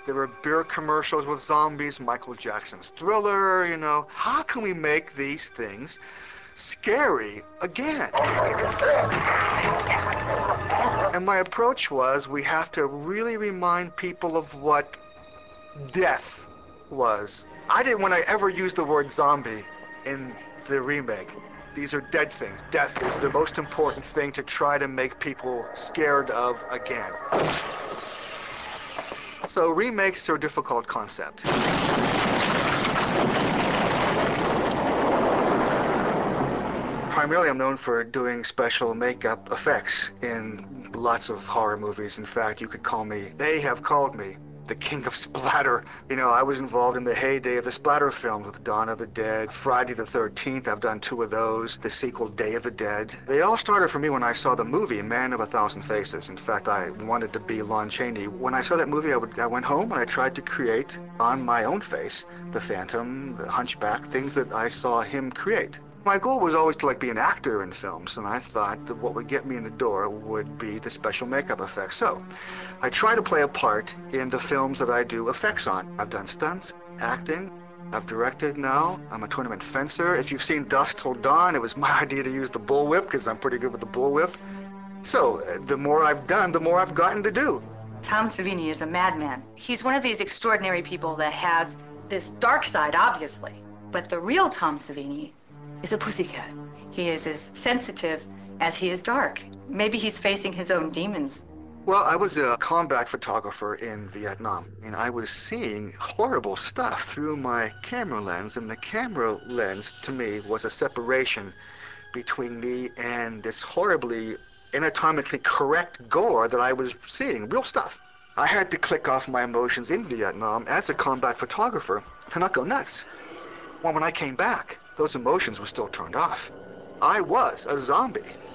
There were beer commercials with zombies, Michael Jackson's Thriller, you know. How can we make these things scary again? And my approach was, we have to really remind people of what death was. I didn't want to ever use the word zombie in the remake. These are dead things. Death is the most important thing to try to make people scared of again. So remakes are a difficult concept. Primarily, I'm known for doing special makeup effects in lots of horror movies. In fact, you could call me, they have called me, the king of splatter. You know, I was involved in the heyday of the splatter films with Dawn of the Dead, Friday the 13th, I've done 2 of those, the sequel Day of the Dead. They all started for me when I saw the movie Man of a Thousand Faces. In fact, I wanted to be Lon Chaney. When I saw that movie, I went home and I tried to create on my own face the Phantom, the Hunchback, things that I saw him create. My goal was always to be an actor in films, and I thought that what would get me in the door would be the special makeup effects. So I try to play a part in the films that I do effects on. I've done stunts, acting, I've directed now. I'm a tournament fencer. If you've seen Dusk Till Dawn, it was my idea to use the bullwhip because I'm pretty good with the bullwhip. So the more I've done, the more I've gotten to do. Tom Savini is a madman. He's one of these extraordinary people that has this dark side, obviously. But the real Tom Savini is a pussycat. He is as sensitive as he is dark. Maybe he's facing his own demons. Well, I was a combat photographer in Vietnam, and I was seeing horrible stuff through my camera lens, and the camera lens, to me, was a separation between me and this horribly anatomically correct gore that I was seeing, real stuff. I had to click off my emotions in Vietnam as a combat photographer to not go nuts. Well, when I came back, those emotions were still turned off. I was a zombie.